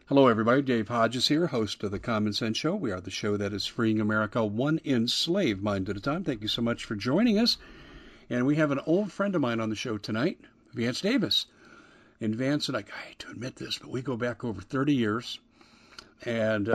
Hello, everybody. Dave Hodges here, host of The Common Sense Show. We are the show that is freeing America one enslaved mind at a time. Thank you so much for joining us. And we have an old friend of mine on the show tonight, Vance Davis. And Vance and I hate to admit this, but we go back over 30 years. And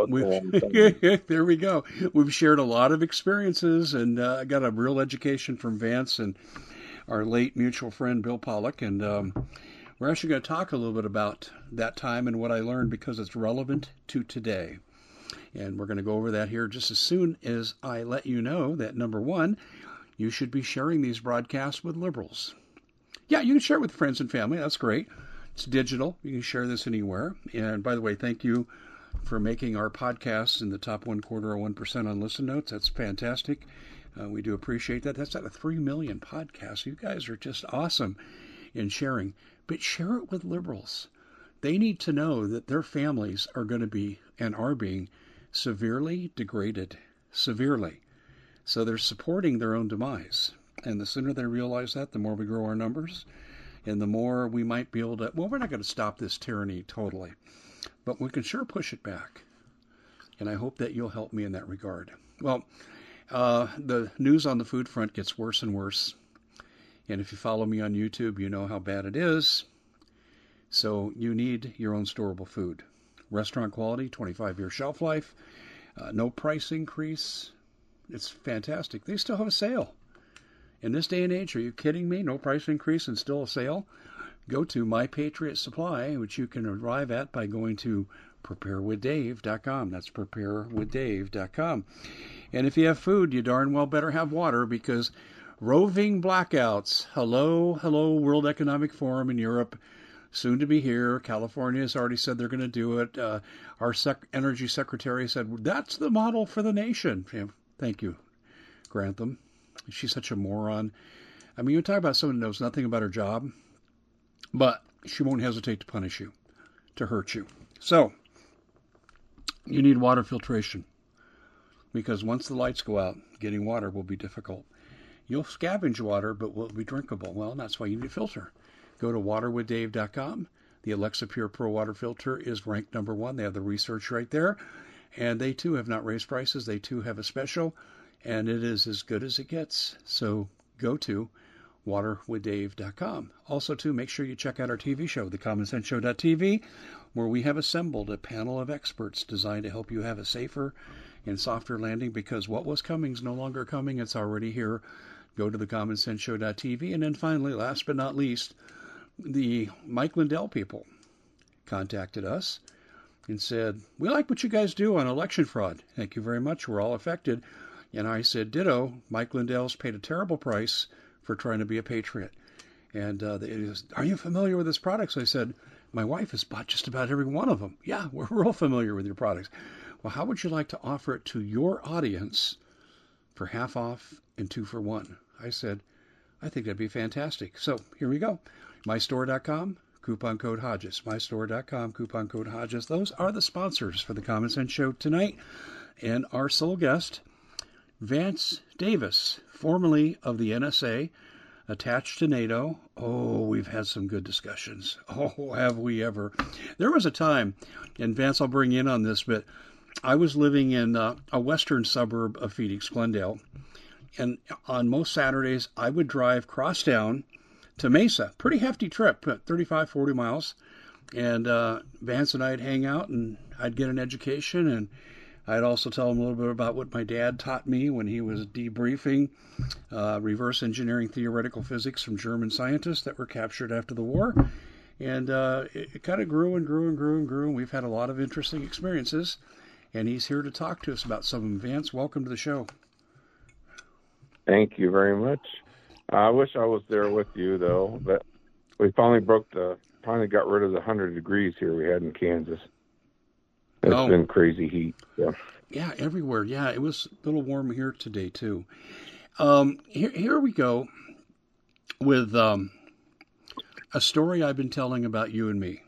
there we go. We've shared a lot of experiences, and I got a real education from Vance and our late mutual friend, Bill Pollock. And we're actually going to talk a little bit about that time and what I learned because it's relevant to today. And we're going to go over that here just as soon as I let you know that, number one, you should be sharing these broadcasts with liberals. Yeah, you can share it with friends and family. That's great. It's digital. You can share this anywhere. And by the way, thank you for making our podcasts in the top 0.25% on Listen Notes. That's fantastic. We do appreciate that. That's out of 3 million podcasts. You guys are just awesome in sharing. But share it with liberals. They need to know that their families are going to be and are being severely degraded. Severely. So they're supporting their own demise. And the sooner they realize that, the more we grow our numbers. And the more we might be able to, well, we're not going to stop this tyranny totally. But we can sure push it back. And I hope that you'll help me in that regard. Well, the news on the food front gets worse and worse. And if you follow me on YouTube, you know how bad it is. So you need your own storable food. Restaurant quality, 25-year shelf life, no price increase. It's fantastic. They still have a sale. In this day and age, are you kidding me? No price increase and still a sale? Go to My Patriot Supply, which you can arrive at by going to preparewithdave.com. That's preparewithdave.com. And if you have food, you darn well better have water because roving blackouts. Hello, World Economic Forum in Europe, soon to be here. California has already said they're going to do it. Our Energy Secretary said, that's the model for the nation. Yeah, thank you, Grantham. She's such a moron. I mean, you talk about someone who knows nothing about her job, but she won't hesitate to punish you, to hurt you. So, you need water filtration because once the lights go out, getting water will be difficult. You'll scavenge water, but will it be drinkable? Well, that's why you need a filter. Go to waterwithdave.com. The Alexa Pure Pro water filter is ranked number 1. They have the research right there. And they, too, have not raised prices. They, too, have a special. And it is as good as it gets. So go to waterwithdave.com. Also, too, make sure you check out our TV show, thecommonsenseshow.tv, where we have assembled a panel of experts designed to help you have a safer and softer landing because what was coming is no longer coming. It's already here. Go to thecommonsenseshow.tv. And then finally, last but not least, the Mike Lindell people contacted us and said, we like what you guys do on election fraud. Thank you very much. We're all affected. And I said, ditto. Mike Lindell's paid a terrible price for trying to be a patriot. And they said, are you familiar with his products? I said, my wife has bought just about every one of them. Yeah, we're real familiar with your products. Well, how would you like to offer it to your audience for half off and 2 for 1? I said, I think that'd be fantastic. So here we go. MyStore.com, coupon code Hodges. MyStore.com, coupon code Hodges. Those are the sponsors for the Common Sense Show tonight. And our sole guest, Vance Davis, formerly of the NSA, attached to NATO. Oh, we've had some good discussions. Oh, have we ever. There was a time, and Vance, I'll bring you in on this, but I was living in a western suburb of Phoenix, Glendale. And on most Saturdays, I would drive cross town to Mesa. Pretty hefty trip, 35, 40 miles. And Vance and I'd hang out, and I'd get an education. And I'd also tell him a little bit about what my dad taught me when he was debriefing reverse engineering theoretical physics from German scientists that were captured after the war. And it kind of grew and grew and grew and grew. And we've had a lot of interesting experiences. And he's here to talk to us about some of them. Vance, welcome to the show. Thank you very much. I wish I was there with you, though, but we finally finally got rid of the 100 degrees here we had in Kansas. It's been crazy heat. Yeah, everywhere. Yeah, it was a little warm here today, too. Here we go with a story I've been telling about you and me.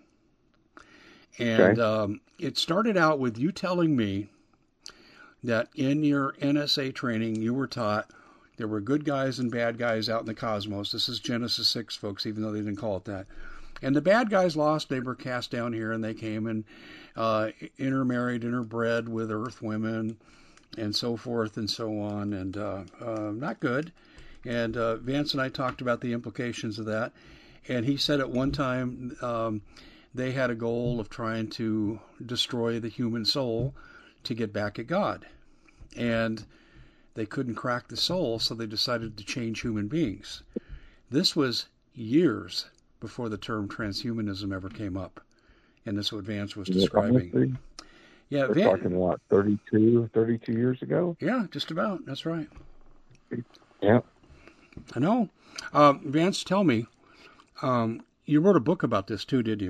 And it started out with you telling me that in your NSA training, you were taught there were good guys and bad guys out in the cosmos. This is Genesis 6, folks, even though they didn't call it that. And the bad guys lost. They were cast down here, and they came and intermarried, interbred with Earth women, and so forth and so on, and not good. And Vance and I talked about the implications of that. And he said at one time they had a goal of trying to destroy the human soul to get back at God. And they couldn't crack the soul, so they decided to change human beings. This was years before the term transhumanism ever came up. And that's what Vance was describing. Yeah, we're talking what, 32 years ago? Yeah, just about. That's right. Yeah. I know. Vance, tell me, you wrote a book about this too, did you?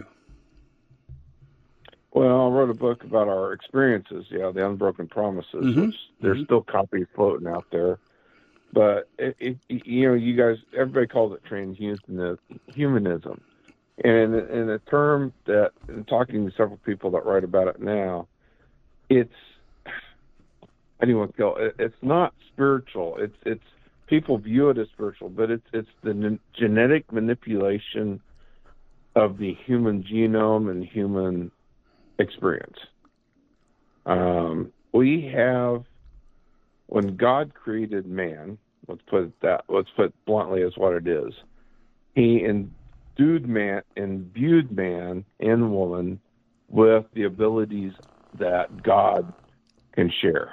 Well, I wrote a book about our experiences, the Unbroken Promises, which there's still copies floating out there. But, you guys, everybody calls it transhumanism. And in a term that, in talking to several people that write about it now, it's not spiritual. It's people view it as spiritual, but it's the genetic manipulation of the human genome and human experience. We have, when God created man, let's put bluntly as what it is, he imbued man and woman with the abilities that God can share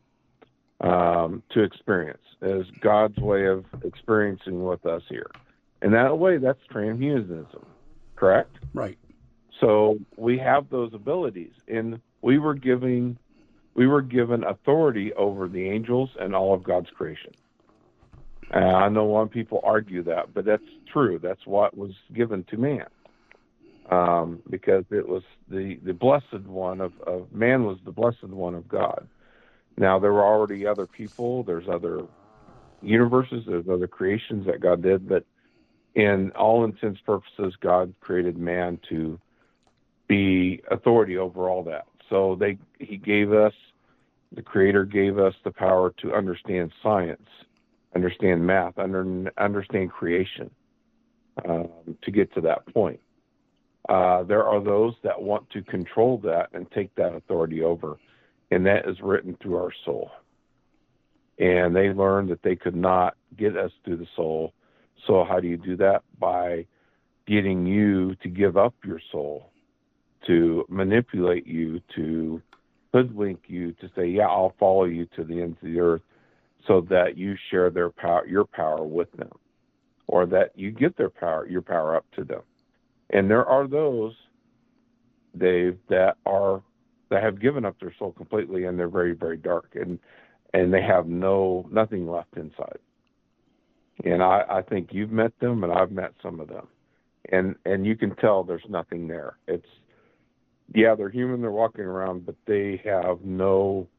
to experience as God's way of experiencing with us here. And that way, that's transhumanism, correct? Right. So we have those abilities, and we were given authority over the angels and all of God's creation. I know a lot of people argue that, but that's true. That's what was given to man, because it was the blessed one of man was the blessed one of God. Now, there were already other people. There's other universes. There's other creations that God did, but in all intents and purposes, God created man to be authority over all that. So the Creator gave us the power to understand science, understand math, understand creation, to get to that point. There are those that want to control that and take that authority over, and that is written through our soul. And they learned that they could not get us through the soul. So how do you do that? By getting you to give up your soul, to manipulate you, to hoodwink you, to say, yeah, I'll follow you to the ends of the earth, so that you share your power with them, or that you get your power up to them. And there are those, Dave, that have given up their soul completely, and they're very, very dark, and they have nothing left inside. And I think you've met them, and I've met some of them, and you can tell there's nothing there. They're human, they're walking around, but they have no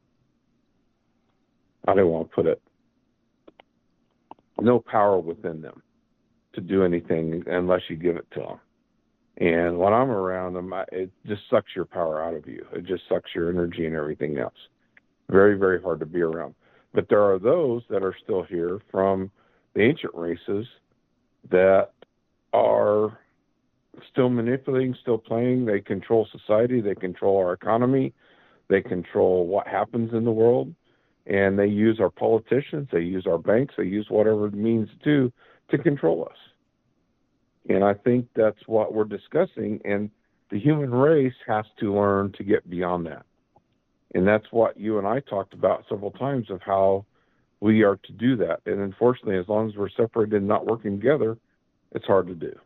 power within them to do anything unless you give it to them. And when I'm around them, it just sucks your power out of you. It just sucks your energy and everything else. Very, very hard to be around. But there are those that are still here from the ancient races that are still manipulating, still playing. They control society. They control our economy. They control what happens in the world. And they use our politicians. They use our banks. They use whatever it means to control us. And I think that's what we're discussing. And the human race has to learn to get beyond that. And that's what you and I talked about several times, of how we are to do that. And unfortunately, as long as we're separated and not working together, it's hard to do.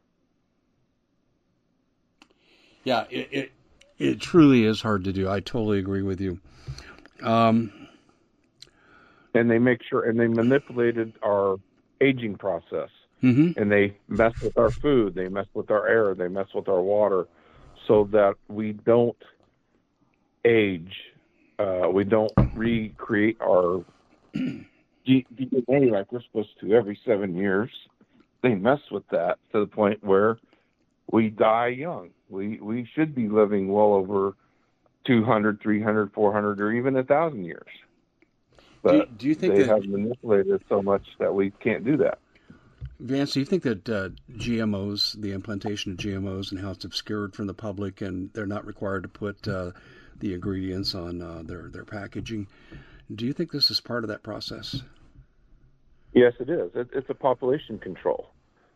Yeah, it truly is hard to do. I totally agree with you. And they manipulated our aging process. Mm-hmm. And they mess with our food, they mess with our air, they mess with our water, so that we don't age. We don't recreate our DNA like we're supposed to every 7 years. They mess with that to the point where we die young. We should be living well over 200, 300, 400, or even 1,000 years. But do you think they have manipulated us so much that we can't do that. Vance, do you think that GMOs, the implantation of GMOs, and how it's obscured from the public, and they're not required to put the ingredients on their packaging? Do you think this is part of that process? Yes, it is. It's a population control.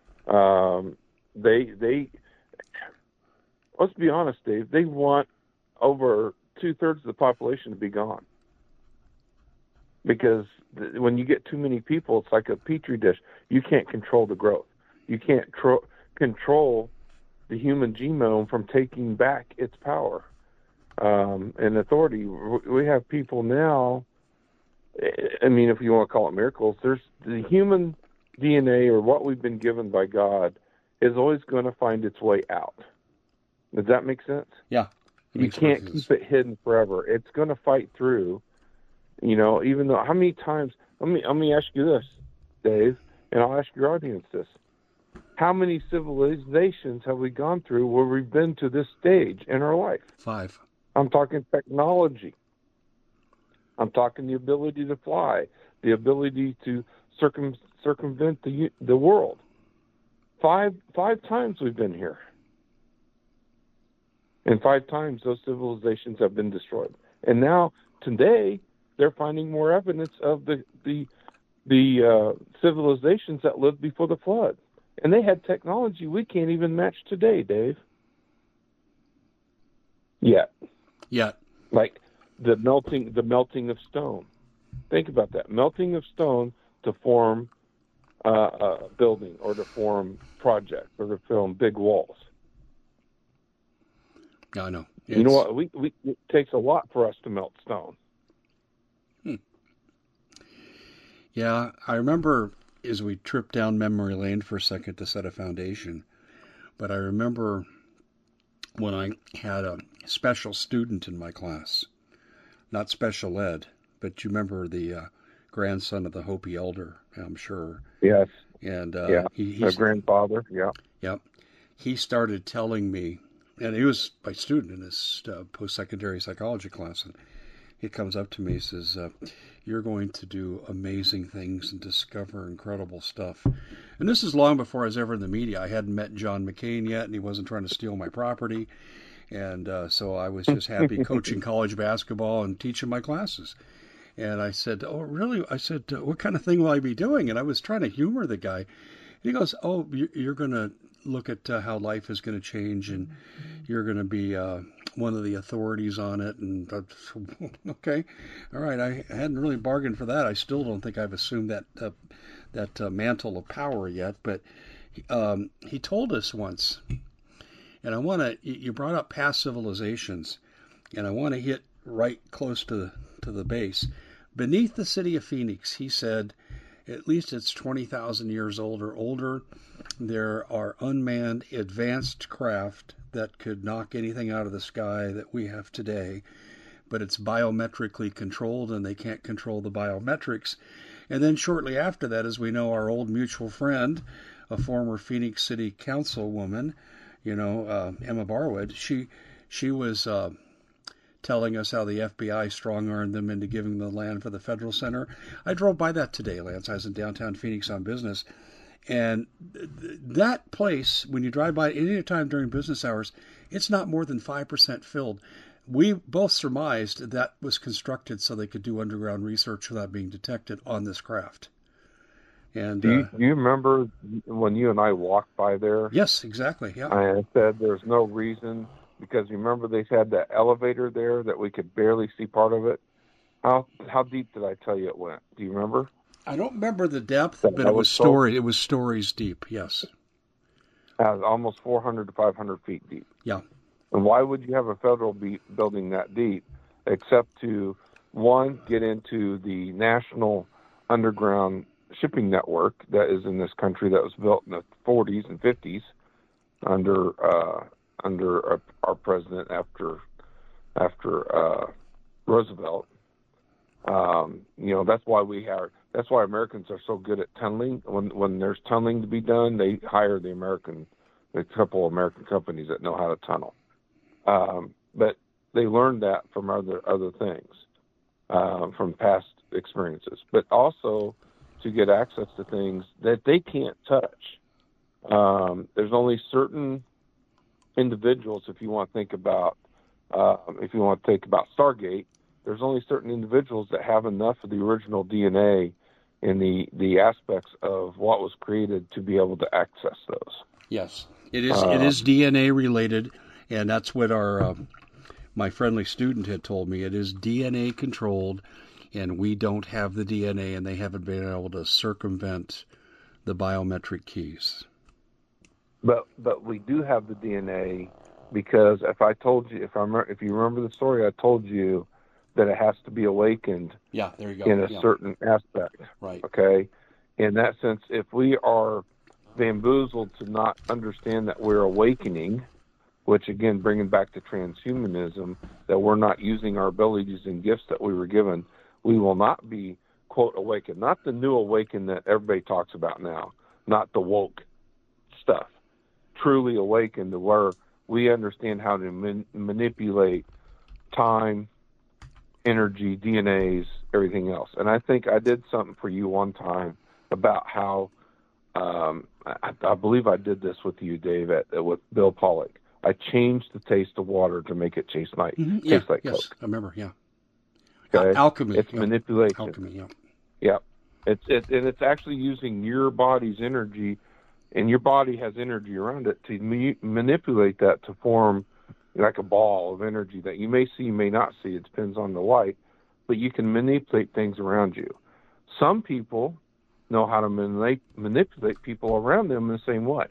They let's be honest, Dave. They want over 2/3 of the population to be gone, because when you get too many people, it's like a petri dish. You can't control the growth. You can't control the human genome from taking back its power and authority. We have people now. I mean, if you want to call it miracles, there's the human DNA, or what we've been given by God, is always going to find its way out. Does that make sense? Yeah. You can't keep it hidden forever. It's going to fight through. Even though, how many times? Let me ask you this, Dave, and I'll ask your audience this: how many civilizations have we gone through where we've been to this stage in our life? 5. I'm talking technology. I'm talking the ability to fly, the ability to circumvent the world. Five times we've been here. And 5 times those civilizations have been destroyed. And now, today, they're finding more evidence of the civilizations that lived before the flood. And they had technology we can't even match today, Dave. Yet. Like the melting of stone. Think about that. Melting of stone to form a building, or to form projects, or to form big walls. I know. You know what? It takes a lot for us to melt stone. Yeah, I remember as we tripped down memory lane for a second to set a foundation, but I remember when I had a special student in my class, not special ed, but you remember the grandson of the Hopi elder, I'm sure. Yes. And my grandfather. Yeah. Yep. He started telling me, and he was my student in this post-secondary psychology class, and he comes up to me and says, you're going to do amazing things and discover incredible stuff. And this is long before I was ever in the media. I hadn't met John McCain yet, and he wasn't trying to steal my property. And so I was just happy coaching college basketball and teaching my classes. And I said, oh, really? I said, what kind of thing will I be doing? And I was trying to humor the guy. And he goes, oh, you're going to look at how life is going to change, and you're going to be one of the authorities on it. And okay, all right. I hadn't really bargained for that. I still don't think I've assumed that mantle of power yet. But he told us once, and you brought up past civilizations, and I want to hit right close to the base. Beneath the city of Phoenix, he said, at least it's 20,000 years old or older, there are unmanned advanced craft that could knock anything out of the sky that we have today, but it's biometrically controlled, and they can't control the biometrics. And then shortly after that, as we know, our old mutual friend, a former Phoenix City Councilwoman, Emma Barwood, she was telling us how the FBI strong-armed them into giving the land for the Federal Center. I drove by that today, Lance. I was in downtown Phoenix on business. And that place, when you drive by any time during business hours, it's not more than 5% filled. We both surmised that was constructed so they could do underground research without being detected on this craft. And do you remember when you and I walked by there? Yes, exactly. Yeah. I said there's no reason, because remember they had that elevator there that we could barely see part of it. How deep did I tell you it went? Do you remember? I don't remember the depth, but it was stories deep. Yes. Almost 400 to 500 feet deep. Yeah. And why would you have a federal building that deep, except to, one, get into the national underground shipping network that is in this country that was built in the 40s and 50s under our president after Roosevelt. That's why Americans are so good at tunneling. When there's tunneling to be done, they hire a couple of American companies that know how to tunnel. But they learned that from other things, from past experiences. But also to get access to things that they can't touch. There's only certain individuals, if you want to think about Stargate, there's only certain individuals that have enough of the original DNA and the aspects of what was created to be able to access those. Yes, it is DNA related, and that's what our my friendly student had told me. It is DNA controlled, and we don't have the DNA, and they haven't been able to circumvent the biometric keys. But we do have the DNA, because if I told you, if you remember the story, I told you that it has to be awakened. Yeah, there you go. In a certain aspect. Right. Okay. In that sense, if we are bamboozled to not understand that we're awakening, which again, bringing back to transhumanism, that we're not using our abilities and gifts that we were given, we will not be, quote, awakened. Not the new awakened that everybody talks about now, not the woke stuff. Truly awakened to where we understand how to manipulate time, energy, DNAs, everything else. And I think I did something for you one time about how, I believe I did this with you, Dave, with Bill Pollock. I changed the taste of water to make it taste like taste like Coke. I remember. Yeah. Okay. Alchemy. It's manipulation. Alchemy. Yeah. Yeah. It's actually using your body's energy, and your body has energy around it to manipulate that to form like a ball of energy that you may see, may not see. It depends on the light, but you can manipulate things around you. Some people know how to manipulate people around them in the same way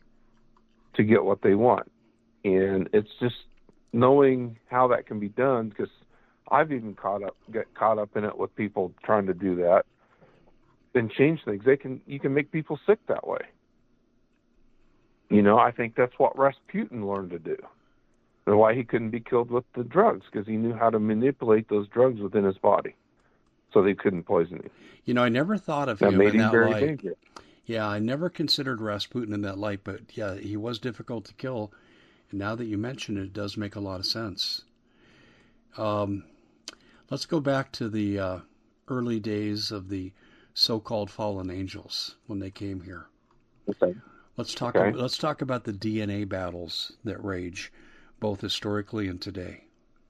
to get what they want. And it's just knowing how that can be done, because I've even get caught up in it with people trying to do that and change things. You can make people sick that way. I think that's what Rasputin learned to do. And why he couldn't be killed with the drugs, because he knew how to manipulate those drugs within his body so they couldn't poison him. I never thought of that him made in him that very light. dangerous. Yeah, I never considered Rasputin in that light, but yeah, he was difficult to kill. And now that you mention it, it does make a lot of sense. Let's go back to the early days of the so-called fallen angels when they came here. Okay. Let's talk about the DNA battles that rage, both historically and today.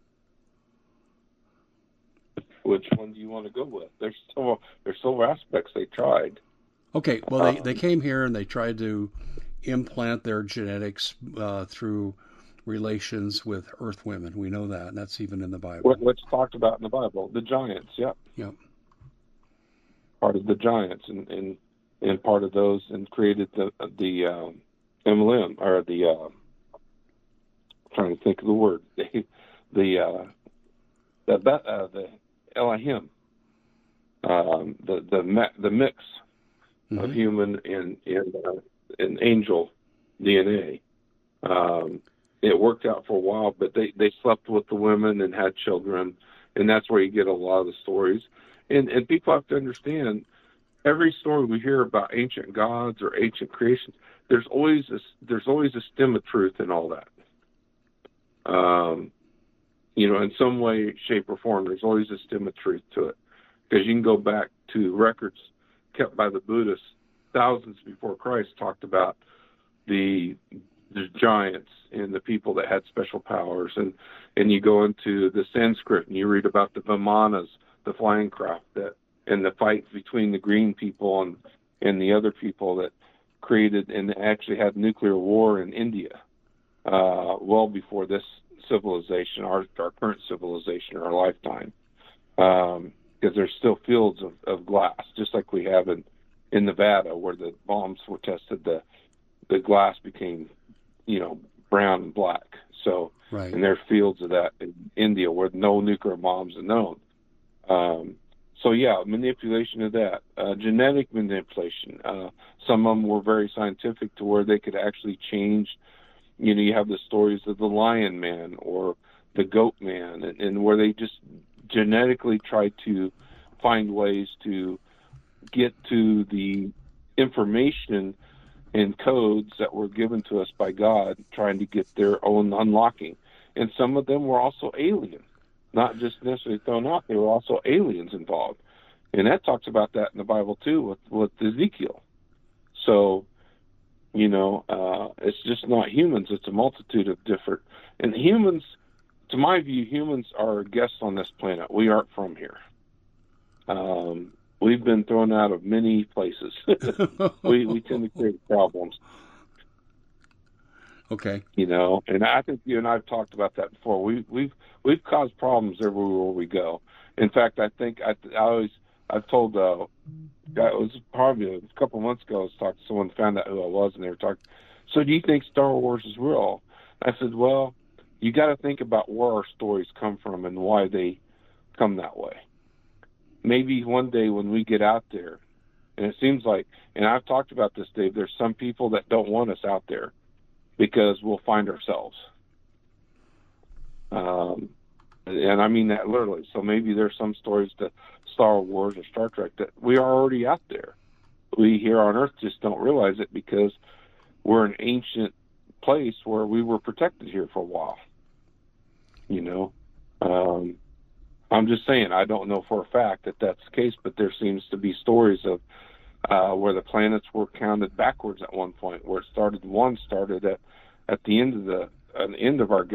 Which one do you want to go with? There's several aspects they tried. Okay, well, they came here and they tried to implant their genetics through relations with earth women. We know that, and that's even in the Bible. What's talked about in the Bible? The giants, yeah. Yep. Part of the giants, and part of those, and created the MLM, or the trying to think of the word, the Elohim, the mix of human and angel DNA. It worked out for a while, but they slept with the women and had children, and that's where you get a lot of the stories. And people have to understand, every story we hear about ancient gods or ancient creations, there's always a stem of truth in all that. In some way, shape, or form, there's always a stem of truth to it. Because you can go back to records kept by the Buddhists thousands before Christ, talked about the giants and the people that had special powers. And you go into the Sanskrit and you read about the Vimanas, the flying craft, and the fight between the green people and the other people that created and actually had nuclear war in India well before this civilization, our current civilization, or our lifetime, because there's still fields of glass, just like we have in Nevada, where the bombs were tested, the glass became, brown and black. So, right. And there's fields of that in India where no nuclear bombs are known. Manipulation of that, genetic manipulation. Some of them were very scientific to where they could actually change. You have the stories of the lion man or the goat man, and where they just genetically try to find ways to get to the information and codes that were given to us by God, trying to get their own unlocking. And some of them were also alien, not just necessarily thrown out. There were also aliens involved, And that talks about that in the Bible too with Ezekiel. So, it's just not humans. It's a multitude of different. And humans, to my view, humans are guests on this planet. We aren't from here. We've been thrown out of many places. we tend to create problems. Okay. And I think you and I've talked about that before. We've caused problems everywhere we go. In fact, I think I've told it was probably a couple of months ago. I was talking to someone, found out who I was, and they were talking. So, do you think Star Wars is real? I said, well, you got to think about where our stories come from and why they come that way. Maybe one day when we get out there, and it seems like, and I've talked about this, Dave, there's some people that don't want us out there because we'll find ourselves. And I mean that literally. So maybe there's some stories to Star Wars or Star Trek that we are already out there. We here on Earth just don't realize it because we're an ancient place where we were protected here for a while. I'm just saying, I don't know for a fact that that's the case, but there seems to be stories of where the planets were counted backwards at one point, where one started at the end of our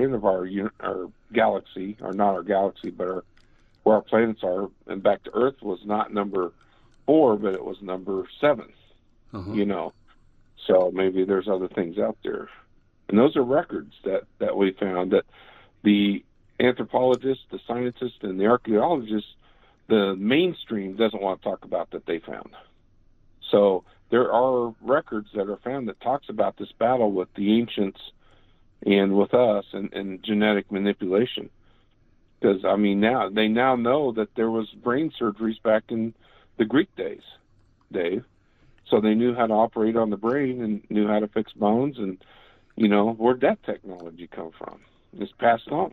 galaxy, or not our galaxy, but where our planets are, and back to Earth was not number 4, but it was number 7. Uh-huh. So maybe there's other things out there, and those are records that we found that the anthropologists, the scientists, and the archaeologists, the mainstream doesn't want to talk about that they found. So there are records that are found that talks about this battle with the ancients and with us and genetic manipulation. Because, they now know that there was brain surgeries back in the Greek days, Dave. So they knew how to operate on the brain and knew how to fix bones, and, where'd that technology come from? It's passed on.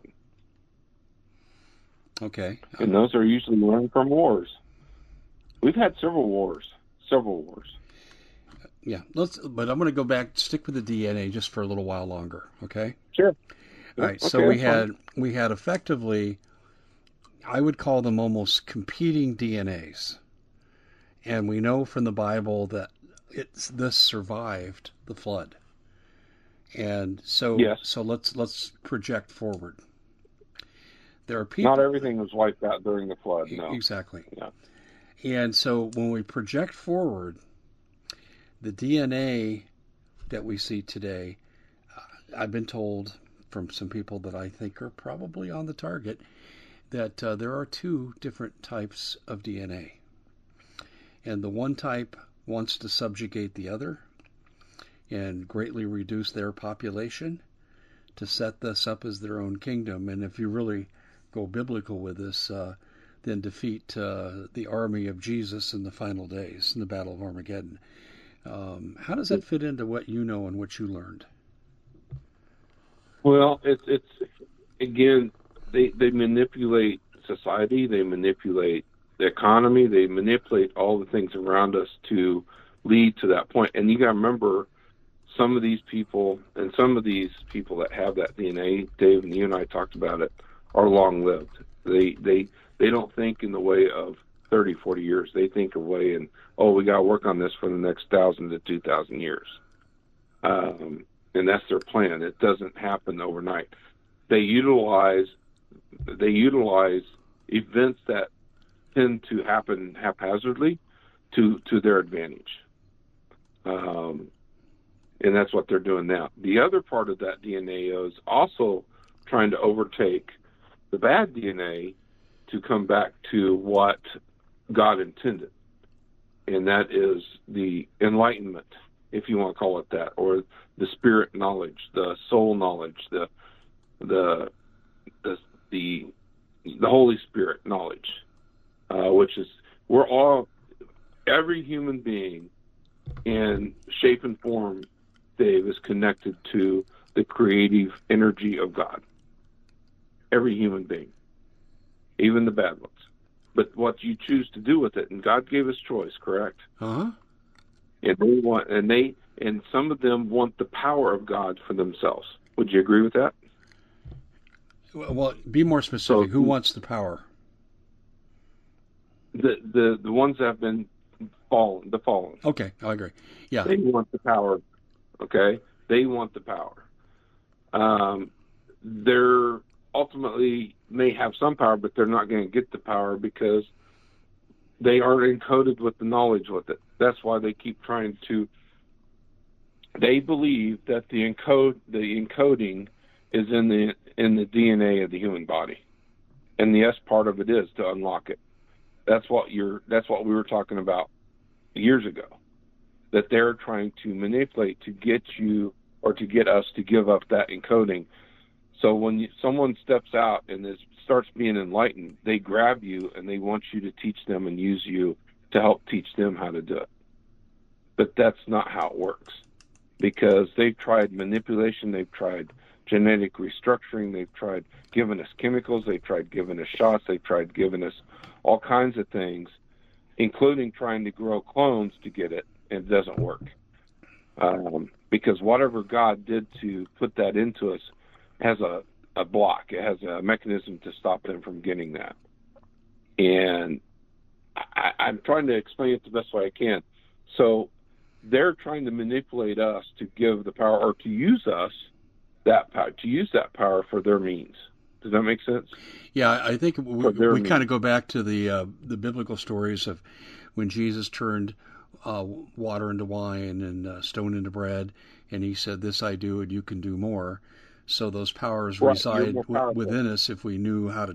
Okay. And those are usually learned from wars. We've had several wars. Yeah, but I'm going to go back, stick with the DNA just for a little while longer, okay? Sure. All right, so we had effectively, I would call them almost competing DNAs. And we know from the Bible that this survived the flood. And so yes. So let's project forward. There are people. Not everything was wiped out during the flood. No. Exactly. Yeah. And so when we project forward, the DNA that we see today, I've been told from some people that I think are probably on the target that there are 2 different types of DNA. And the one type wants to subjugate the other and greatly reduce their population to set this up as their own kingdom. And if you really go biblical with this, then defeat the army of Jesus in the final days, in the Battle of Armageddon. How does that fit into what you know and what you learned? Well, it's again, they manipulate society, they manipulate the economy, they manipulate all the things around us to lead to that point. And you got to remember, some of these people that have that DNA, Dave, and you and I talked about it, are long-lived. They don't think in the way of 30, 40 years. They think of way in, we got to work on this for the next 1,000 to 2,000 years. And that's their plan. It doesn't happen overnight. They utilize events that tend to happen haphazardly to their advantage. And that's what they're doing now. The other part of that DNA is also trying to overtake the bad DNA to come back to what God intended. And that is the enlightenment, if you want to call it that, or the spirit knowledge, the soul knowledge, the Holy Spirit knowledge, which is every human being in shape and form, Dave, is connected to the creative energy of God. Every human being, even the bad ones. But what you choose to do with it, and God gave us choice, correct? Uh-huh. And some of them want the power of God for themselves. Would you agree with that? Well, be more specific. Who wants the power? The the ones that have been fallen, the fallen. Okay, I agree. Yeah. They want the power. Okay? They want the power. They're ultimately may have some power, but they're not going to get the power because they aren't encoded with the knowledge with it. That's why they keep trying to. They believe that the encoding is in the DNA of the human body, and the S part of it is to unlock it. That's what we were talking about years ago. That they're trying to manipulate to get you or to get us to give up that encoding. So when someone steps out and starts being enlightened, they grab you and they want you to teach them and use you to help teach them how to do it. But that's not how it works, because they've tried manipulation, they've tried genetic restructuring, they've tried giving us chemicals, they've tried giving us shots, they've tried giving us all kinds of things, including trying to grow clones to get it, and it doesn't work. Because whatever God did to put that into us has a block. It has a mechanism to stop them from getting that. And I'm trying to explain it the best way I can. So they're trying to manipulate us to give the power, or to use us that power, to use that power for their means. Does that make sense? Yeah, I think we kind of go back to the biblical stories of when Jesus turned water into wine and stone into bread, and he said, "This I do, and you can do more." So those powers reside within us if we knew how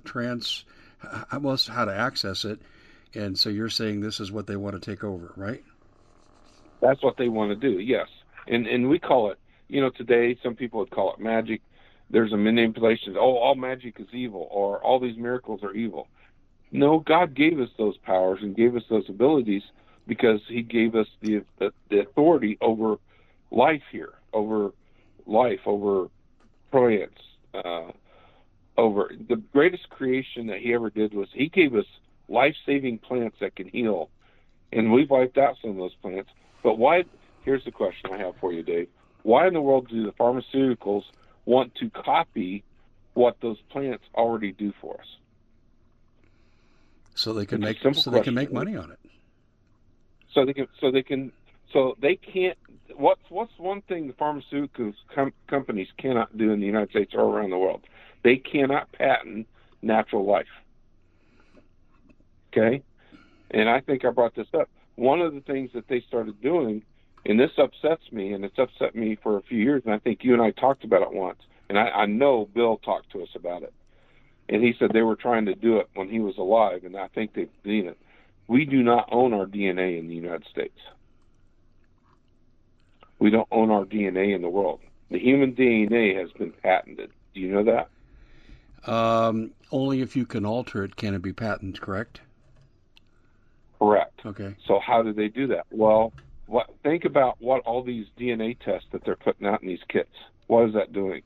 to access it. And so you're saying this is what they want to take over, right? That's what they want to do, yes. And we call it, today some people would call it magic. There's a manipulation. Oh, all magic is evil, or all these miracles are evil. No, God gave us those powers and gave us those abilities because he gave us the authority over life here, over plants, over the greatest creation that he ever did was he gave us life-saving plants that can heal, and we've wiped out some of those plants. But why? Here's the question I have for you, Dave. Why in the world do the pharmaceuticals want to copy what those plants already do for us? So they can make money on it. So they can't. What's one thing the pharmaceutical companies cannot do in the United States or around the world? They cannot patent natural life. Okay? And I think I brought this up. One of the things that they started doing, and this upsets me, and it's upset me for a few years, and I think you and I talked about it once, and I know Bill talked to us about it. And he said they were trying to do it when he was alive, and I think they've seen it. We do not own our DNA in the United States. We don't own our DNA in the world. The human DNA has been patented. Do you know that? Only if you can alter it can it be patented, correct? Correct. Okay. So how do they do that? Well, think about what all these DNA tests that they're putting out in these kits. What is that doing?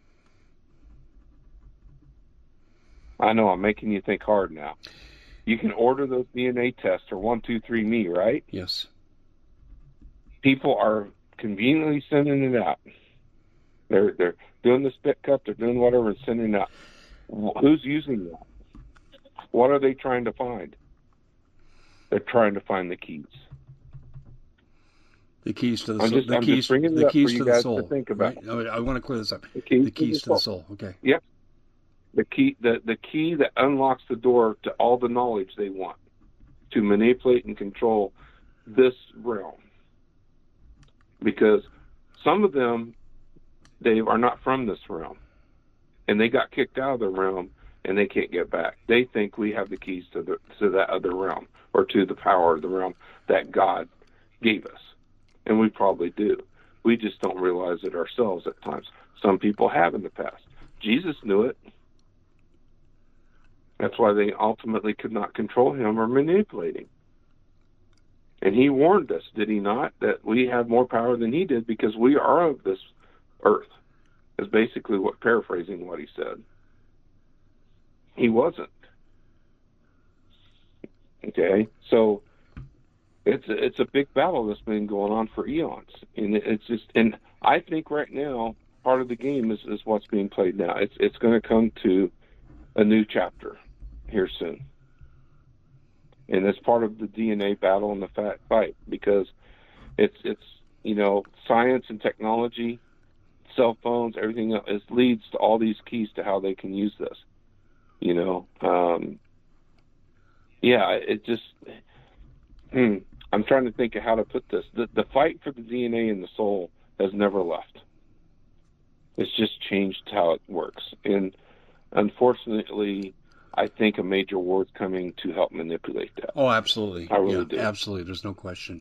I know I'm making you think hard now. You can order those DNA tests or 123Me, right? Yes. People are conveniently sending it out. They're doing the spit cup, they're doing whatever and sending it out. Who's using that? What are they trying to find? They're trying to find the keys. The keys to the soul. The keys to the soul. Think about. Right? I want to clear this up. The keys to the soul. Okay. Yep. The key that unlocks the door to all the knowledge they want to manipulate and control this realm. Because some of them, they are not from this realm, and they got kicked out of the realm, and they can't get back. They think we have the keys to that other realm, or to the power of the realm that God gave us, and we probably do. We just don't realize it ourselves at times. Some people have in the past. Jesus knew it. That's why they ultimately could not control him or manipulate him. And he warned us, did he not, that we have more power than he did because we are of this earth, is basically paraphrasing what he said. He wasn't. Okay? So it's a big battle that's been going on for eons. And I think right now, part of the game is what's being played now. It's going to come to a new chapter here soon. and it's part of the DNA battle and the fight, because it's science and technology, cell phones, everything else, it leads to all these keys to how they can use this. It just. I'm trying to think of how to put this. The fight for the DNA in the soul has never left. It's just changed how it works. And unfortunately, I think a major war is coming to help manipulate that. Oh, absolutely. I really do. Absolutely. There's no question.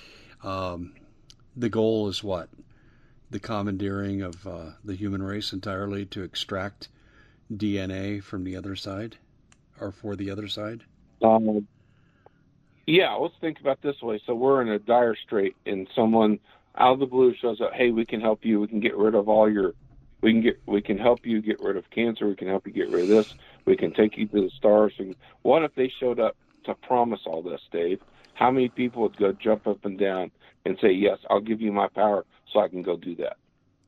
The goal is what? The commandeering of the human race entirely to extract DNA from the other side, or for the other side? Yeah, let's think about it this way. So we're in a dire strait, and someone out of the blue shows up. Hey, we can help you. We can get rid of we can help you get rid of cancer. We can help you get rid of this. We can take you to the stars. What if they showed up to promise all this, Dave? How many people would go jump up and down and say, yes, I'll give you my power so I can go do that?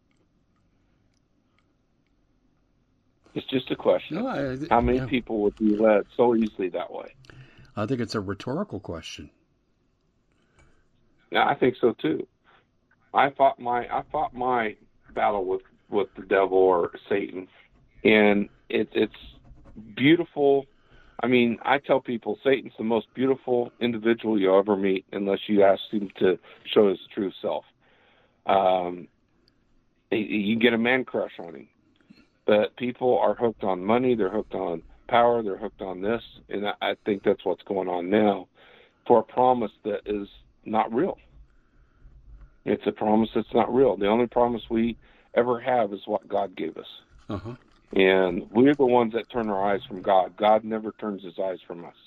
It's just a question. How many people would be led so easily that way? I think it's a rhetorical question. Yeah, I think so too. I fought my battle with the devil or Satan, and it's beautiful. I mean, I tell people Satan's the most beautiful individual you'll ever meet, unless you ask him to show his true self. You get a man crush on him, but people are hooked on money. They're hooked on power. They're hooked on this, and I think that's what's going on now, for a promise that is not real. It's a promise that's not real. The only promise we ever have is what God gave us. Uh-huh. And we're the ones that turn our eyes from God. God never turns his eyes from us.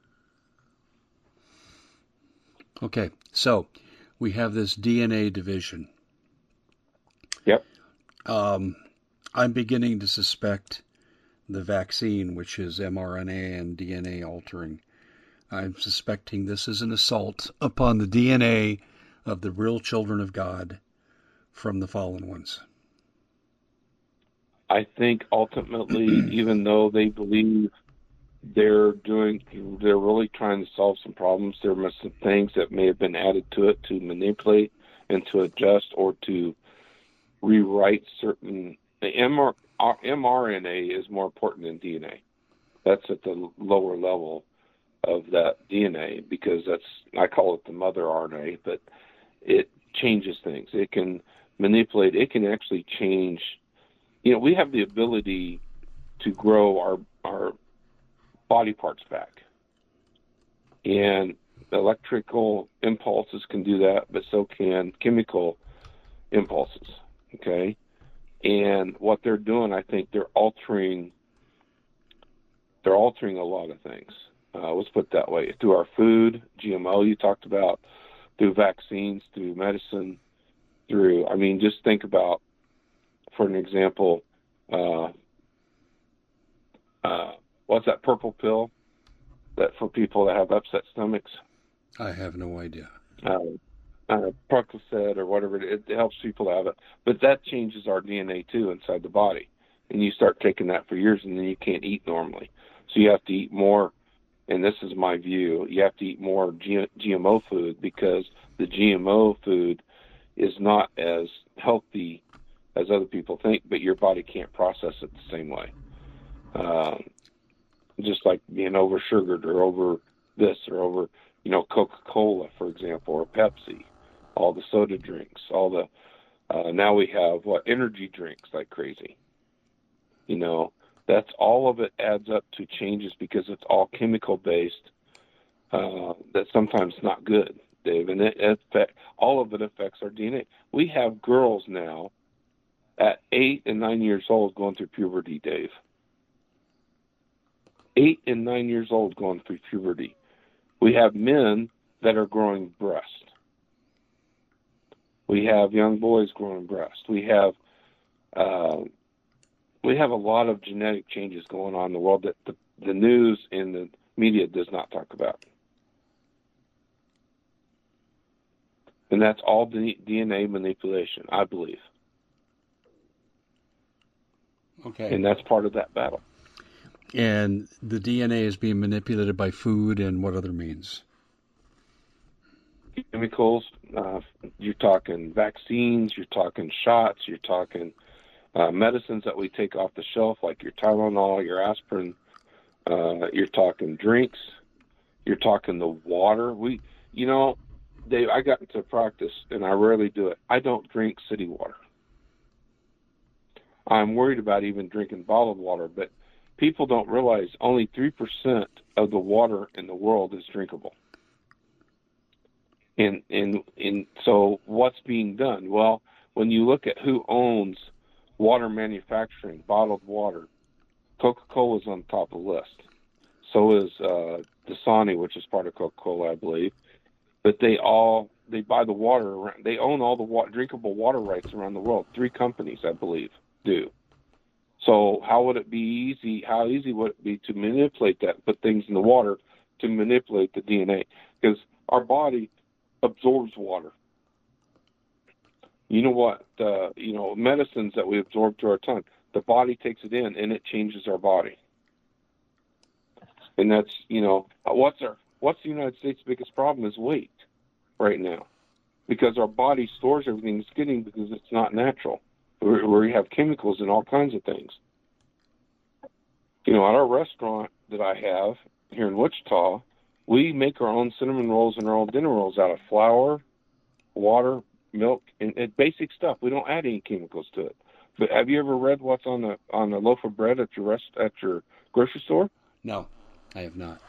Okay, so we have this DNA division. Yep. I'm beginning to suspect the vaccine, which is mRNA and DNA altering. I'm suspecting this is an assault upon the DNA of the real children of God from the fallen ones. I think ultimately, even though they believe they're really trying to solve some problems, there are some things that may have been added to it to manipulate and to adjust or to rewrite certain. The mRNA is more important than DNA. That's at the lower level of that DNA, because I call it the mother RNA, but it changes things. It can manipulate. It can actually change. We have the ability to grow our body parts back, and electrical impulses can do that, but so can chemical impulses. Okay. And what they're doing, I think they're altering a lot of things. Let's put it that way. Through our food, GMO you talked about, through vaccines, through medicine, just think about, for an example, what's that purple pill that for people that have upset stomachs? I have no idea. Percocet or whatever, it helps people have it. But that changes our DNA too inside the body. And you start taking that for years, and then you can't eat normally. So you have to eat more, and this is my view, you have to eat more GMO food, because the GMO food is not as healthy as other people think, but your body can't process it the same way. Just like being over sugared or over this or over, Coca-Cola, for example, or Pepsi, all the soda drinks, all the, now we have energy drinks like crazy. That's all of it adds up to changes, because it's all chemical based. That's sometimes not good, Dave, and all of it affects our DNA. We have girls now at 8 and 9 years old going through puberty, Dave. 8 and 9 years old going through puberty. We have men that are growing breast. We have young boys growing breast. We have a lot of genetic changes going on in the world that the news and the media does not talk about. And that's all DNA manipulation, I believe. Okay. And that's part of that battle. And the DNA is being manipulated by food and what other means? Chemicals, you're talking vaccines, you're talking shots, you're talking medicines that we take off the shelf, like your Tylenol, your aspirin, you're talking drinks, you're talking the water. Dave, I got into practice, and I rarely do it. I don't drink city water. I'm worried about even drinking bottled water, but people don't realize only 3% of the water in the world is drinkable. And so what's being done? Well, when you look at who owns water manufacturing, bottled water, Coca-Cola is on top of the list. So is Dasani, which is part of Coca-Cola, I believe. But they buy the water. They own all the drinkable water rights around the world. 3 companies, I believe, do. So how would it be easy? How easy would it be to manipulate that, put things in the water to manipulate the DNA? Because our body absorbs water. You know what? Medicines that we absorb through our tongue, the body takes it in and it changes our body. And that's, what's the United States' biggest problem is weight right now, because our body stores everything it's getting because it's not natural. We have chemicals and all kinds of things. At our restaurant that I have here in Wichita, we make our own cinnamon rolls and our own dinner rolls out of flour, water, milk, and basic stuff. We don't add any chemicals to it. But have you ever read what's on a loaf of bread at your grocery store? No, I have not.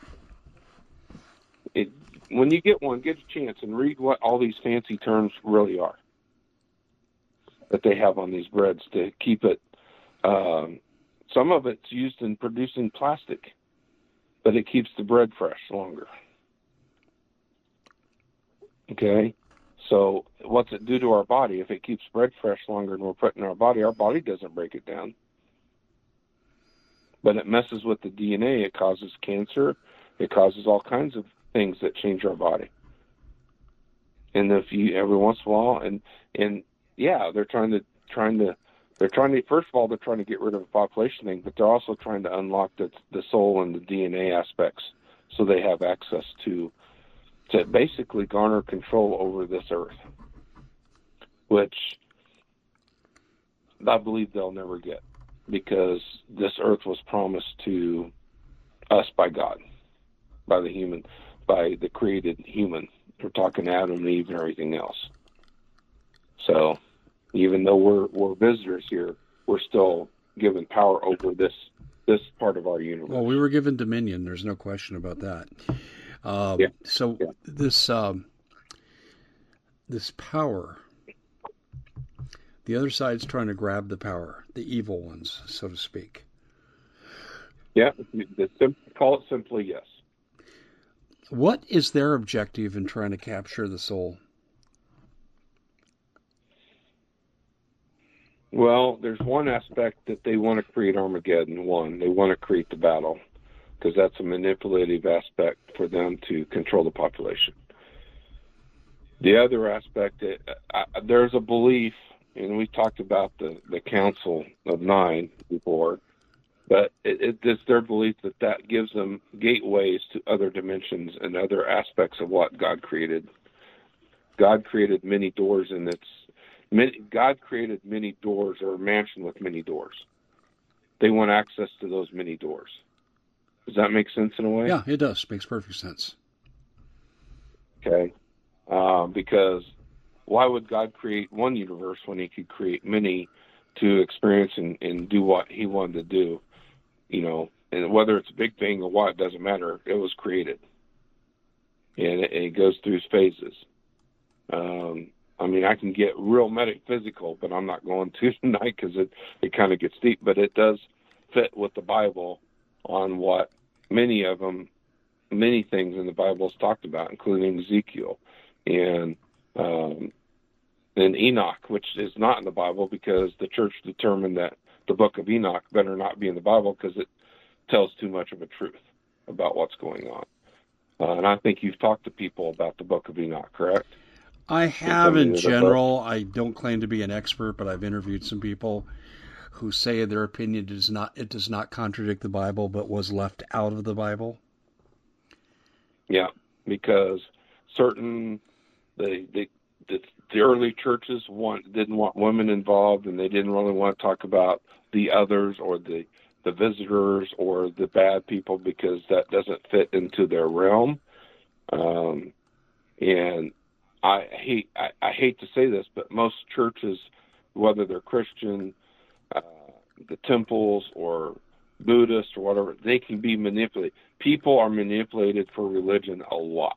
When you get a chance and read what all these fancy terms really are that they have on these breads to keep it. Some of it's used in producing plastic, but it keeps the bread fresh longer. Okay? So what's it do to our body? If it keeps bread fresh longer than we're putting in our body doesn't break it down. But it messes with the DNA. It causes cancer. It causes all kinds of things that change our body. And if you every once in a while, and yeah, they're trying to first of all, they're trying to get rid of the population thing, but they're also trying to unlock the soul and the DNA aspects, so they have access to basically garner control over this earth, which I believe they'll never get, because this earth was promised to us by God, by the created human. We're talking Adam and Eve and everything else. So even though we're visitors here, we're still given power over this part of our universe. Well, we were given dominion. There's no question about that. So this power, the other side's trying to grab the power, the evil ones, so to speak. Yeah, call it simply yes. What is their objective in trying to capture the soul? Well, there's one aspect that they want to create Armageddon. They want to create the battle, because that's a manipulative aspect for them to control the population. The other aspect, there's a belief, and we talked about the Council of Nine before, but it's their belief that gives them gateways to other dimensions and other aspects of what God created. God created many doors, and God created many doors, or a mansion with many doors. They want access to those many doors. Does that make sense in a way? Yeah, it does. Makes perfect sense. Okay. Because why would God create one universe when he could create many to experience and do what he wanted to do? And whether it's a big thing or what, it doesn't matter. It was created. And it goes through phases. I can get real metaphysical, but I'm not going to tonight because it kind of gets deep. But it does fit with the Bible on what many things in the Bible is talked about, including Ezekiel and Enoch, which is not in the Bible because the church determined that the book of Enoch better not be in the Bible because it tells too much of a truth about what's going on. And I think you've talked to people about the book of Enoch, correct? I have in general. I don't claim to be an expert, but I've interviewed some people. who say their opinion does not contradict the Bible, but was left out of the Bible? Yeah, because the early churches didn't want women involved, and they didn't really want to talk about the others or the visitors or the bad people, because that doesn't fit into their realm. And I hate to say this, but most churches, whether they're Christian, the temples or Buddhist or whatever, they can be manipulated. People are manipulated for religion a lot.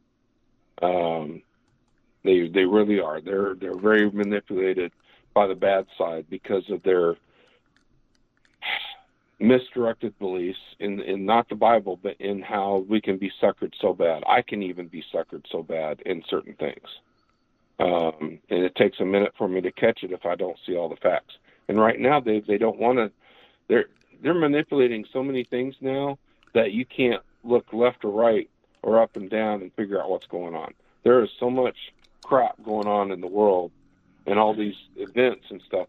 They really are. They're very manipulated by the bad side because of their misdirected beliefs in not the Bible, but in how we can be suckered so bad. I can even be suckered so bad in certain things. And it takes a minute for me to catch it if I don't see all the facts. And right now they don't want to. They're manipulating so many things now that you can't look left or right or up and down and figure out what's going on. There is so much crap going on in the world and all these events and stuff.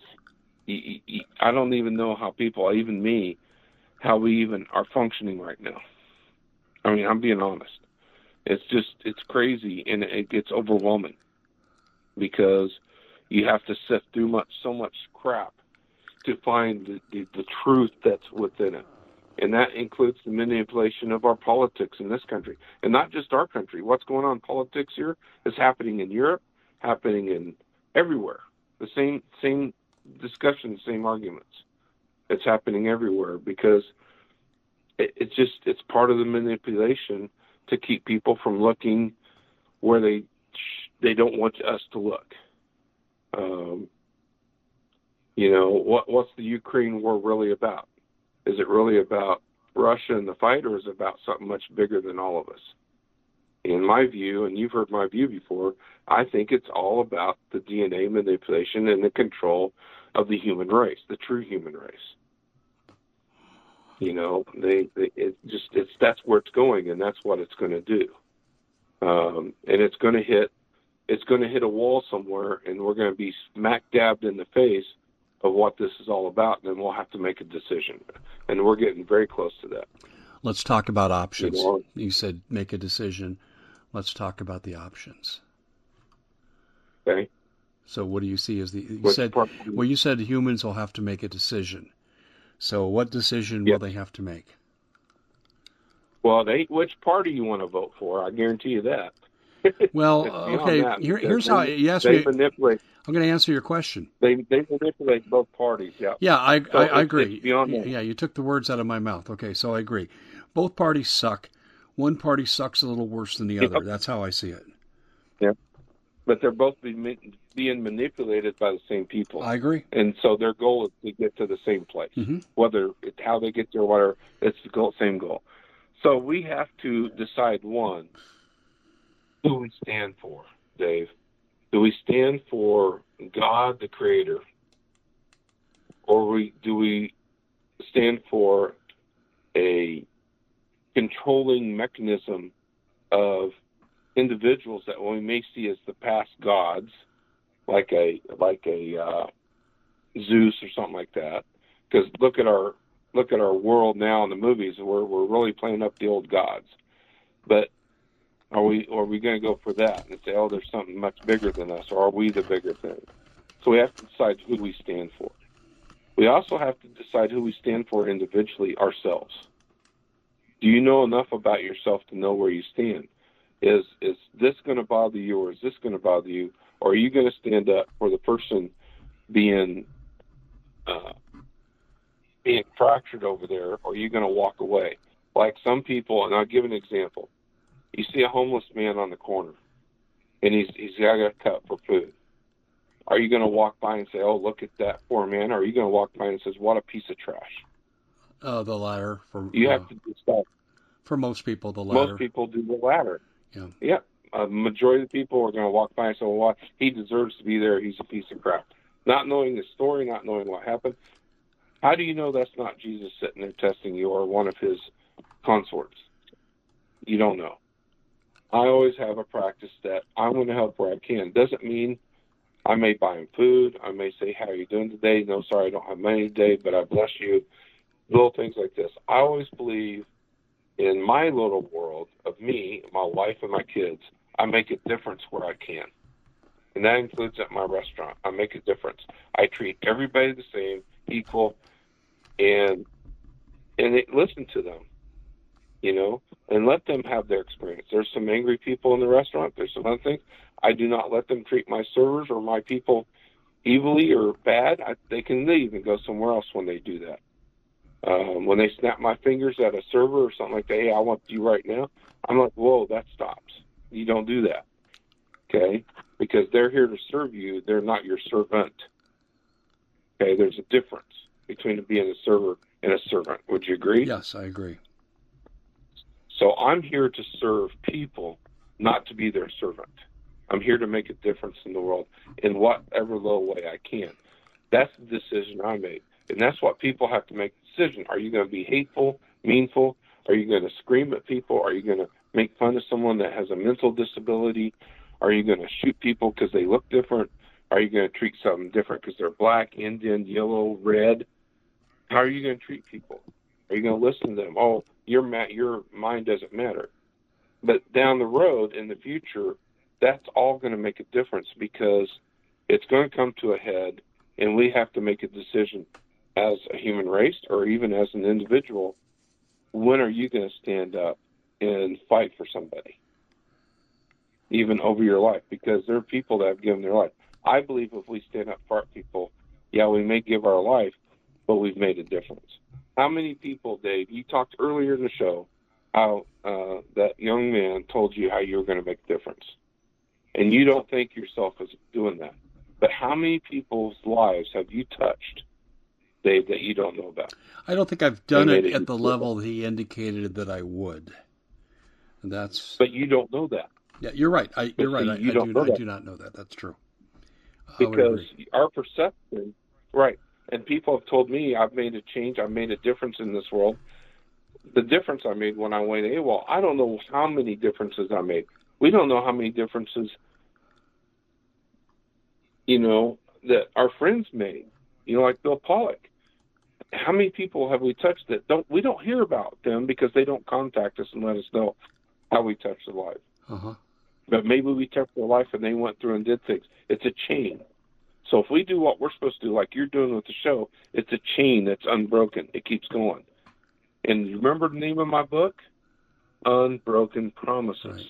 I don't even know how people, even me, how we even are functioning right now. I mean, I'm being honest. It's crazy, and it gets overwhelming because you have to sift through so much crap to find the truth that's within it. And that includes the manipulation of our politics in this country. And not just our country. What's going on in politics here is happening in Europe, happening in everywhere. The same discussions, same arguments. It's happening everywhere because it's part of the manipulation to keep people from looking where they don't want us to look. What's the Ukraine war really about? Is it really about Russia and the fight, or is it about something much bigger than all of us? In my view, and you've heard my view before, I think it's all about the DNA manipulation and the control of the human race, the true human race. That's where it's going, and that's what it's going to do. And it's going to hit a wall somewhere, and we're going to be smack dabbed in the face of what this is all about, and then we'll have to make a decision. And we're getting very close to that. Let's talk about options. You said make a decision. Let's talk about the options. Okay. So what do you see as you said humans will have to make a decision. So what decision will they have to make? Well, which party you want to vote for, I guarantee you that. Well, okay, here's how you asked me. I'm going to answer your question. They manipulate both parties, yeah. Yeah, I agree. Yeah, you took the words out of my mouth. Okay, so I agree. Both parties suck. One party sucks a little worse than the other. That's how I see it. Yeah, but they're both being manipulated by the same people. I agree. And so their goal is to get to the same place. Mm-hmm. Whether it's how they get there or whatever, it's the same goal. So we have to decide, one, who we stand for, Dave. Do we stand for God, the Creator, or do we stand for a controlling mechanism of individuals that we may see as the past gods, like a Zeus or something like that? Because look at our world now in the movies, we're really playing up the old gods, but are we going to go for that and say, oh, there's something much bigger than us, or are we the bigger thing? So we have to decide who we stand for. We also have to decide who we stand for individually ourselves. Do you know enough about yourself to know where you stand? Is this going to bother you, or is this going to bother you? Or are you going to stand up for the person being fractured over there, or are you going to walk away? Like some people, and I'll give an example. You see a homeless man on the corner, and he's got a cup for food. Are you going to walk by and say, oh, look at that poor man? Or are you going to walk by and say, what a piece of trash? The latter. You have to decide. For most people, the latter. Most people do the latter. Yeah. Yeah. A majority of the people are going to walk by and say, well, he deserves to be there. He's a piece of crap. Not knowing the story, not knowing what happened. How do you know that's not Jesus sitting there testing you, or one of his consorts? You don't know. I always have a practice that I'm going to help where I can. Doesn't mean I may buy them food. I may say, how are you doing today? No, sorry, I don't have money today, but I bless you. Little things like this. I always believe in my little world of me, my wife, and my kids, I make a difference where I can. And that includes at my restaurant. I make a difference. I treat everybody the same, equal, and listen to them, and let them have their experience. There's some angry people in the restaurant. There's some other things. I do not let them treat my servers or my people evilly or bad. They can leave and go somewhere else when they do that. When they snap my fingers at a server or something like that, hey, I want you right now, I'm like, whoa, that stops. You don't do that, okay? Because they're here to serve you. They're not your servant, okay? There's a difference between being a server and a servant. Would you agree? Yes, I agree. So I'm here to serve people, not to be their servant. I'm here to make a difference in the world in whatever little way I can. That's the decision I made. And that's what people have to make a decision. Are you going to be hateful, meanful? Are you going to scream at people? Are you going to make fun of someone that has a mental disability? Are you going to shoot people because they look different? Are you going to treat something different because they're black, Indian, yellow, red? How are you going to treat people? Are you going to listen to them? Oh, your mind doesn't matter. But down the road in the future, that's all going to make a difference because it's going to come to a head, and we have to make a decision as a human race or even as an individual. When are you going to stand up and fight for somebody, even over your life? Because there are people that have given their life. I believe if we stand up for people, yeah, we may give our life, but we've made a difference. How many people, Dave, you talked earlier in the show how that young man told you how you were going to make a difference. And you don't think yourself as doing that. But how many people's lives have you touched, Dave, that you don't know about? I don't think I've done it at the level he indicated that I would. And that's. But you don't know that. Yeah, you're right. You're right. I do not know that. That's true. Because our perception, right, and people have told me I've made a change, I've made a difference in this world. The difference I made when I went AWOL, I don't know how many differences I made. We don't know how many differences, that our friends made, like Bill Pollock. How many people have we touched that we don't hear about them because they don't contact us and let us know how we touched their life. Uh-huh. But maybe we touched their life and they went through and did things. It's a chain. So if we do what we're supposed to do, like you're doing with the show, it's a chain that's unbroken. It keeps going. And you remember the name of my book? Unbroken Promises. Right.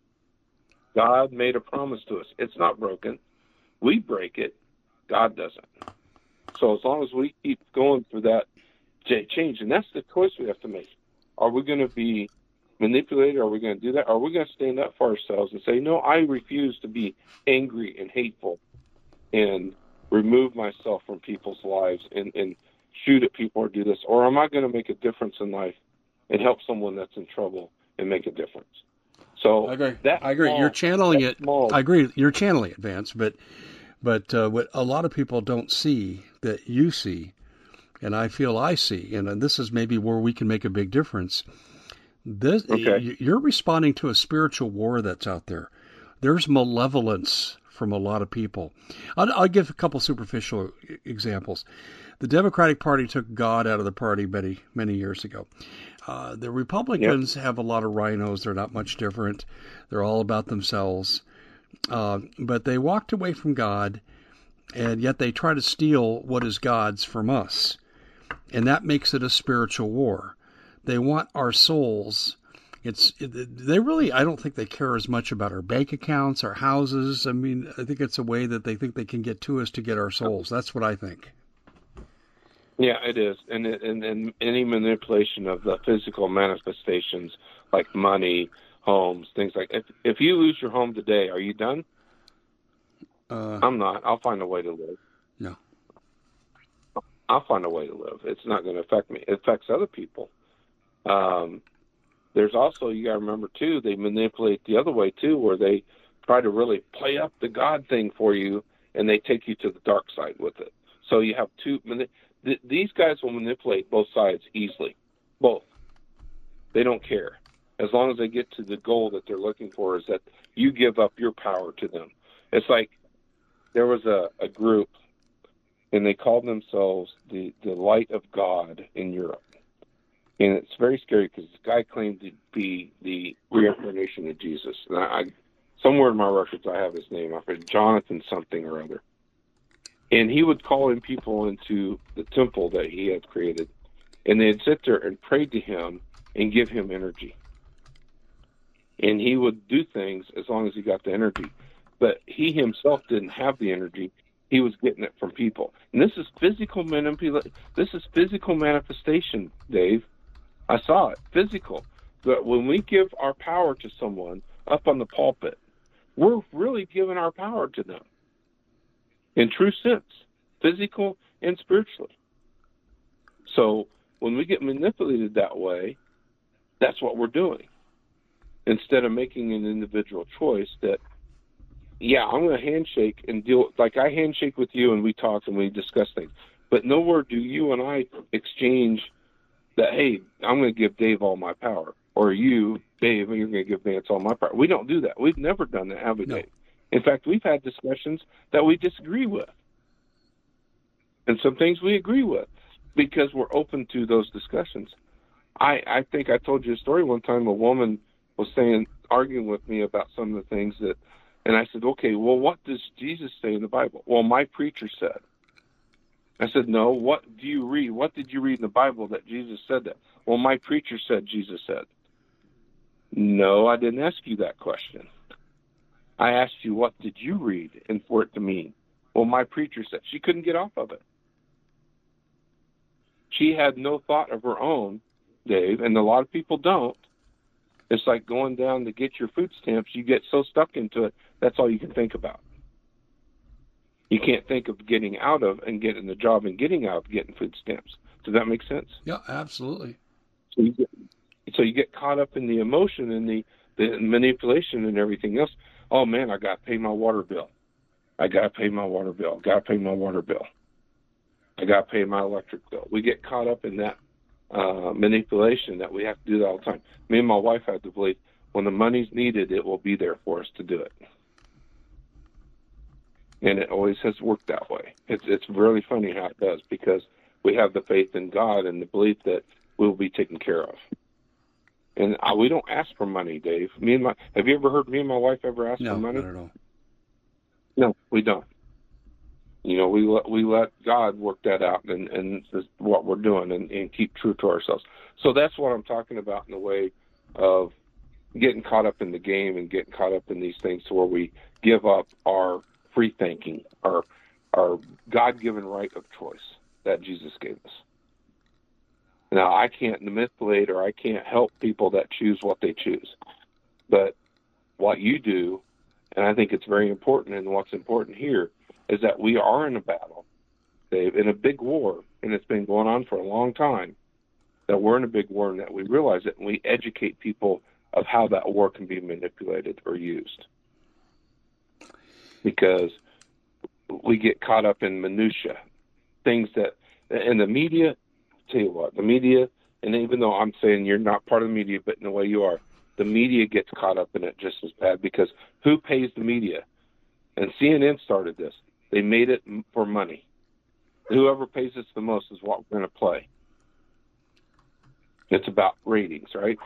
God made a promise to us. It's not broken. We break it. God doesn't. So as long as we keep going through that change, and that's the choice we have to make. Are we going to be manipulated? Are we going to do that? Are we going to stand up for ourselves and say, no, I refuse to be angry and hateful and remove myself from people's lives and shoot at people or do this? Or am I going to make a difference in life and help someone that's in trouble and make a difference? So I agree. You're channeling it. I agree. You're channeling it, Vance. But what a lot of people don't see that you see, and I feel I see, and this is maybe where we can make a big difference. You're responding to a spiritual war that's out there. There's malevolence from a lot of people. I'll give a couple superficial examples. The Democratic Party took God out of the party many, many years ago. The Republicans have a lot of rhinos. They're not much different. They're all about themselves. But they walked away from God, and yet they try to steal what is God's from us. And that makes it a spiritual war. They want our souls. I don't think they care as much about our bank accounts, our houses. I mean, I think it's a way that they think they can get to us to get our souls. That's what I think. Yeah, it is. And any manipulation of the physical manifestations like money, homes, things like that. If you lose your home today, are you done? I'm not. I'll find a way to live. No. I'll find a way to live. It's not going to affect me. It affects other people. There's also, you got to remember, too, they manipulate the other way, too, where they try to really play up the God thing for you, and they take you to the dark side with it. So you have two. These guys will manipulate both sides easily. Both. They don't care. As long as they get to the goal that they're looking for is that you give up your power to them. It's like there was a group, and they called themselves the Light of God in Europe. And it's very scary because this guy claimed to be the reincarnation of Jesus. And I somewhere in my records, I have his name. I've heard Jonathan something or other. And he would call in people into the temple that he had created. And they'd sit there and pray to him and give him energy. And he would do things as long as he got the energy. But he himself didn't have the energy. He was getting it from people. And this is physical manipulation. This is physical manifestation, Dave. I saw it, physical. But when we give our power to someone up on the pulpit, we're really giving our power to them. In true sense, physical and spiritually. So when we get manipulated that way, that's what we're doing. Instead of making an individual choice that, yeah, I'm going to handshake and deal, like I handshake with you and we talk and we discuss things. But nowhere do you and I exchange that, hey, I'm going to give Dave all my power. Or you, Dave, you're going to give Vance all my power. We don't do that. We've never done that, have we, No. Dave? In fact, we've had discussions that we disagree with. And some things we agree with because we're open to those discussions. I think I told you a story one time. A woman was arguing with me about some of the things that, and I said, okay, well, what does Jesus say in the Bible? Well, my preacher said. I said, no, what do you read? What did you read in the Bible that Jesus said that? Well, my preacher said Jesus said. No, I didn't ask you that question. I asked you, what did you read and for it to mean? Well, my preacher said. She couldn't get off of it. She had no thought of her own, Dave, and a lot of people don't. It's like going down to get your food stamps. You get so stuck into it, that's all you can think about. You can't think of getting out of and getting the job and getting out of getting food stamps. Does that make sense? Yeah, absolutely. So you get caught up in the emotion and the manipulation and everything else. Oh, man, I got to pay my water bill. I got to pay my water bill. Got to pay my water bill. I got to pay my electric bill. We get caught up in that manipulation that we have to do that all the time. Me and my wife have to believe when the money's needed, it will be there for us to do it. And it always has worked that way. It's really funny how it does because we have the faith in God and the belief that we'll be taken care of. And we don't ask for money, Dave. Have you ever heard me and my wife ever ask for money? No, not at all. No, we don't. You know, we let God work that out, and this is what we're doing, and keep true to ourselves. So that's what I'm talking about in the way of getting caught up in the game and getting caught up in these things to where we give up our free thinking, our God-given right of choice that Jesus gave us. Now, I can't manipulate or I can't help people that choose what they choose. But what you do, and I think it's very important, and what's important here, is that we are in a battle, Dave, in a big war, and it's been going on for a long time, that we're in a big war and that we realize it, and we educate people of how that war can be manipulated or used. Because we get caught up in minutia, things that, and the media, tell you what, the media, and even though I'm saying you're not part of the media, but in the way you are, the media gets caught up in it just as bad because who pays the media? And CNN started this. They made it for money. Whoever pays us the most is what we're going to play. It's about ratings, right?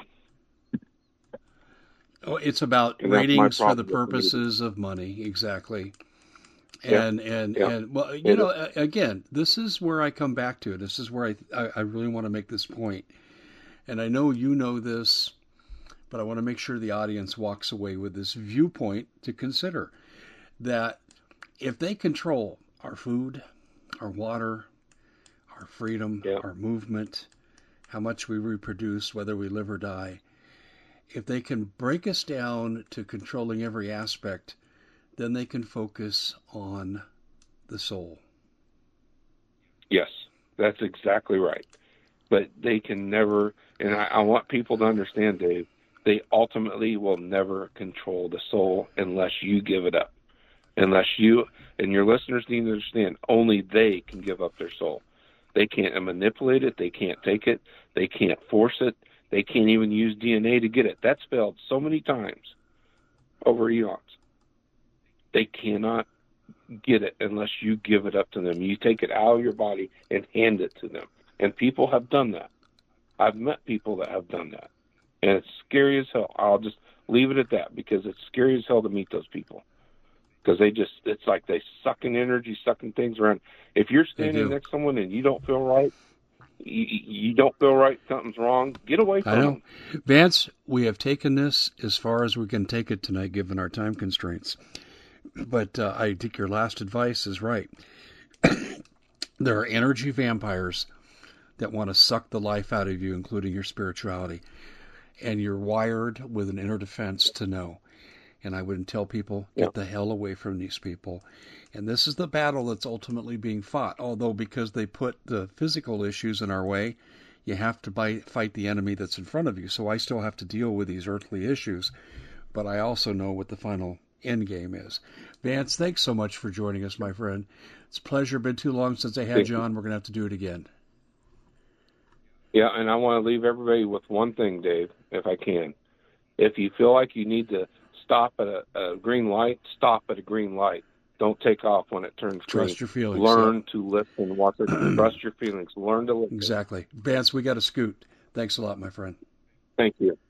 Oh, it's about And ratings for the purposes of money, exactly. And well, you know, again, this is where I come back to. This is where I really want to make this point. And I know you know this, but I want to make sure the audience walks away with this viewpoint to consider. That if they control our food, our water, our freedom, our movement, how much we reproduce, whether we live or die, if they can break us down to controlling every aspect, then they can focus on the soul. Yes, that's exactly right. But they can never, and I want people to understand, Dave, they ultimately will never control the soul unless you give it up. Unless you, and your listeners need to understand, only they can give up their soul. They can't manipulate it. They can't take it. They can't force it. They can't even use DNA to get it. That's failed so many times over eons. They cannot get it unless you give it up to them. You take it out of your body and hand it to them. And people have done that. I've met people that have done that. And it's scary as hell. I'll just leave it at that, because it's scary as hell to meet those people. Because it's like they sucking energy, sucking things around. If you're standing next to someone and you don't feel right, you don't feel right, something's wrong, get away from them. Vance, we have taken this as far as we can take it tonight, given our time constraints. But I think your last advice is right. There are energy vampires that want to suck the life out of you, including your spirituality. And you're wired with an inner defense to know. And I would tell people, get the hell away from these people. And this is the battle that's ultimately being fought. Although because they put the physical issues in our way, you have to fight the enemy that's in front of you. So I still have to deal with these earthly issues. But I also know what the final end game is. Vance, thanks so much for joining us, my friend. It's a pleasure. Been too long since I had you on. We're going to have to do it again. Yeah, and I want to leave everybody with one thing, Dave, if I can. If you feel like you need to stop at a green light, stop at a green light. Don't take off when it turns green. Trust your feelings. Learn to listen. Trust your feelings. Learn to listen. Exactly. Vance, we got to scoot. Thanks a lot, my friend. Thank you.